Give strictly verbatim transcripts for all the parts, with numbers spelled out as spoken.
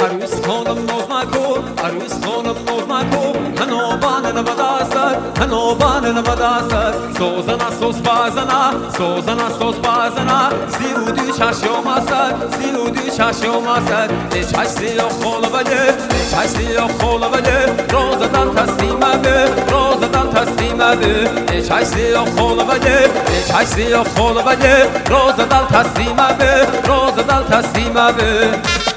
عروس خانم ناز مکن، عروس خانم ناز مکن، هنوبان نبداست، هنوبان نبداست. سوزنا سوز بازنا، سوزنا سوز بازنا، سی و دو چشم است، سی و دو چشم است. چش سیاه خال بده، چش سیاه خال بده، روزدان تسلیم به، روزدان تسلیم به. چش سیاه خال بده، چش سیاه خال بده، روزدان تسلیم به، روزدان تسلیم به.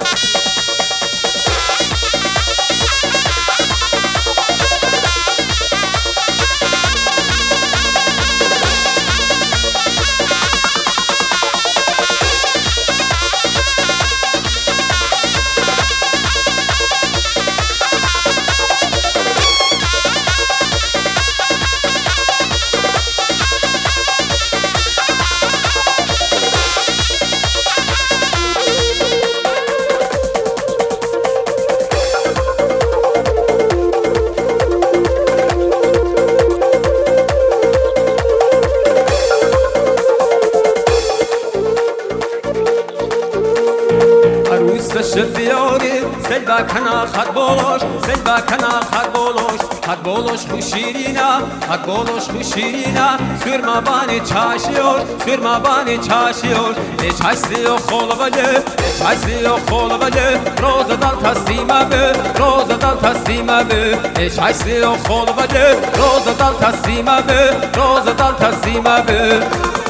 شفیاری سلبا کنا خط بولوش، سلبا کنا خط بولوش، خط بولوش خوشیرینا، خط بولوش خوشیرینا. سرما بانی چاشیور، سرما بانی چاشیور. چاش سیاه خال بده، چاش سیاه خال بده، روزدان تسلیم به، روزدان تسلیم به. چاش سیاه خال بده، روزدان تسلیم به، روزدان تسلیم به.